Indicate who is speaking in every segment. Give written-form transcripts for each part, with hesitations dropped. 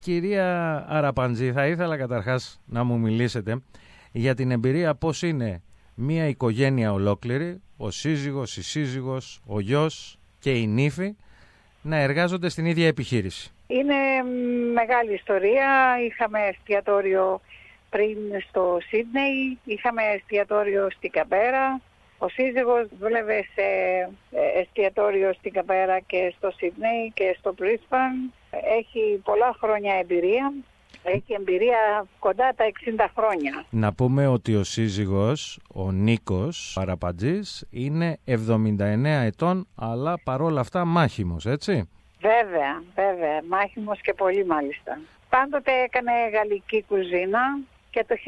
Speaker 1: Κυρία Αραπαντζή, θα ήθελα καταρχάς να μου μιλήσετε για την εμπειρία πώς είναι μια οικογένεια ολόκληρη, ο σύζυγος, η σύζυγος, ο γιος και η νύφη να εργάζονται στην ίδια επιχείρηση.
Speaker 2: Είναι μεγάλη ιστορία. Είχαμε εστιατόριο πριν στο Σίδνεϊ, είχαμε εστιατόριο στην Καμπέρα. Ο σύζυγος δούλευε σε εστιατόριο στην Καμπέρα και στο Σίδνεϊ και στο Μπρίσμπαν. Έχει πολλά χρόνια εμπειρία. Έχει εμπειρία κοντά τα 60 χρόνια.
Speaker 1: Να πούμε ότι ο σύζυγος, ο Νίκος Αραπαντζής, είναι 79 ετών, αλλά παρόλα αυτά μάχημος, έτσι?
Speaker 2: Βέβαια. Μάχημος και πολύ μάλιστα. Πάντοτε έκανε γαλλική κουζίνα και το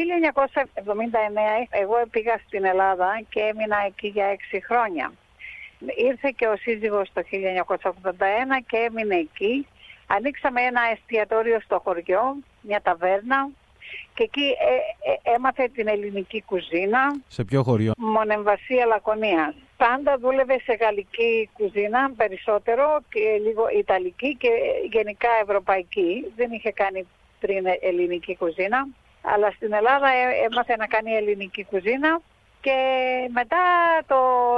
Speaker 2: 1979 εγώ πήγα στην Ελλάδα και έμεινα εκεί για 6 χρόνια. Ήρθε και ο σύζυγος το 1981 και έμεινε εκεί. Ανοίξαμε ένα εστιατόριο στο χωριό, μια ταβέρνα, και εκεί έμαθε την ελληνική κουζίνα.
Speaker 1: Σε ποιο χωριό?
Speaker 2: Μονεμβασία Λακωνίας. Πάντα δούλευε σε γαλλική κουζίνα περισσότερο και λίγο ιταλική και γενικά ευρωπαϊκή. Δεν είχε κάνει πριν ελληνική κουζίνα, αλλά στην Ελλάδα έμαθε να κάνει ελληνική κουζίνα και μετά το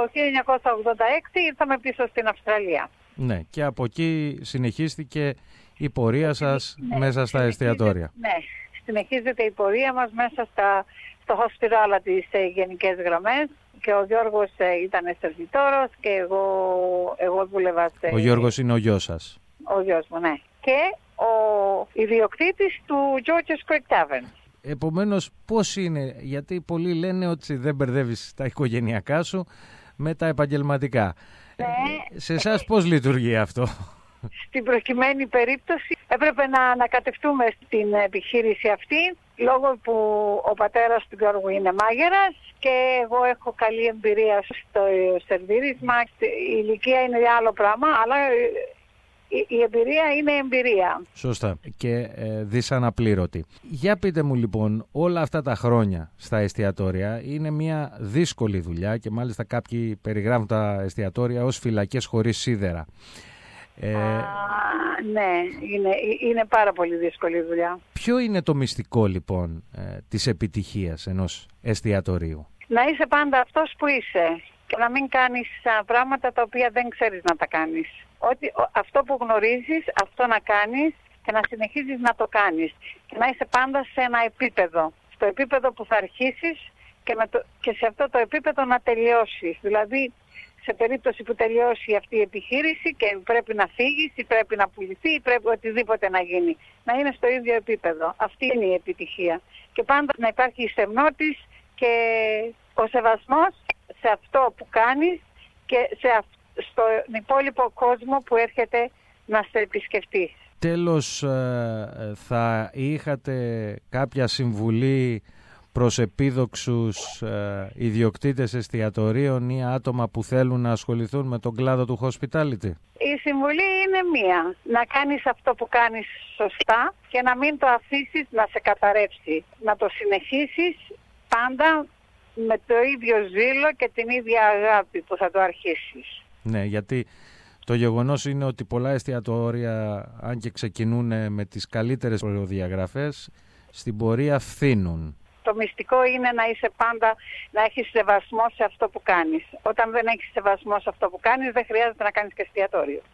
Speaker 2: 1986 ήρθαμε πίσω στην Αυστραλία.
Speaker 1: Ναι, και από εκεί συνεχίστηκε η πορεία σας μέσα στα εστιατόρια.
Speaker 2: Ναι, συνεχίζεται η πορεία μας μέσα στο hospitality σε γενικές γραμμές και ο Γιώργος ήταν σερβιτόρος και εγώ δούλευα σε...
Speaker 1: Ο Γιώργος είναι ο γιος σας?
Speaker 2: Ο γιος μου, ναι. Και ο ιδιοκτήτης του George's Creek Tavern.
Speaker 1: Επομένως, πώς είναι, γιατί πολλοί λένε ότι δεν μπερδεύεις τα οικογενειακά σου με τα επαγγελματικά. Ναι. Σε εσάς πώς λειτουργεί αυτό?
Speaker 2: Στην προκειμένη περίπτωση έπρεπε να ανακατευτούμε στην επιχείρηση αυτή, λόγω που ο πατέρας του Γιώργου είναι μάγειρας και εγώ έχω καλή εμπειρία στο σερβίρισμα. Η ηλικία είναι άλλο πράγμα, αλλά η εμπειρία είναι εμπειρία.
Speaker 1: Σωστά. Και δυσαναπλήρωτη. Για πείτε μου λοιπόν, όλα αυτά τα χρόνια στα εστιατόρια είναι μια δύσκολη δουλειά και μάλιστα κάποιοι περιγράφουν τα εστιατόρια ως φυλακές χωρίς σίδερα.
Speaker 2: Ναι, είναι πάρα πολύ δύσκολη δουλειά.
Speaker 1: Ποιο είναι το μυστικό λοιπόν της επιτυχίας ενός εστιατορίου?
Speaker 2: Να είσαι πάντα αυτός που είσαι και να μην κάνεις πράγματα τα οποία δεν ξέρεις να τα κάνεις. Ότι αυτό που γνωρίζεις, αυτό να κάνεις και να συνεχίζεις να το κάνεις. Και να είσαι πάντα σε ένα επίπεδο. Στο επίπεδο που θα αρχίσεις και σε αυτό το επίπεδο να τελειώσεις. Δηλαδή, σε περίπτωση που τελειώσει αυτή η επιχείρηση και πρέπει να φύγεις ή πρέπει να πουληθεί ή πρέπει οτιδήποτε να γίνει. Να είναι στο ίδιο επίπεδο. Αυτή είναι η επιτυχία. Και πάντα να υπάρχει η στεγνότης και ο σεβασμός σε αυτό που κάνεις και στον υπόλοιπο κόσμο που έρχεται να σε επισκεφτεί.
Speaker 1: Τέλος, θα είχατε κάποια συμβουλή προς επίδοξους ιδιοκτήτες εστιατορίων ή άτομα που θέλουν να ασχοληθούν με τον κλάδο του hospitality?
Speaker 2: Η συμβουλή είναι μία. Να κάνεις αυτό που κάνεις σωστά και να μην το αφήσεις να σε καταρρεύσει. Να το συνεχίσεις πάντα με το ίδιο ζήλο και την ίδια αγάπη που θα το αρχίσεις.
Speaker 1: Ναι, γιατί το γεγονός είναι ότι πολλά εστιατόρια, αν και ξεκινούν με τις καλύτερες προδιαγραφές, στην πορεία φθήνουν.
Speaker 2: Το μυστικό είναι να είσαι πάντα, να έχεις σεβασμό σε αυτό που κάνεις. Όταν δεν έχεις σεβασμό σε αυτό που κάνεις, δεν χρειάζεται να κάνεις και εστιατόριο.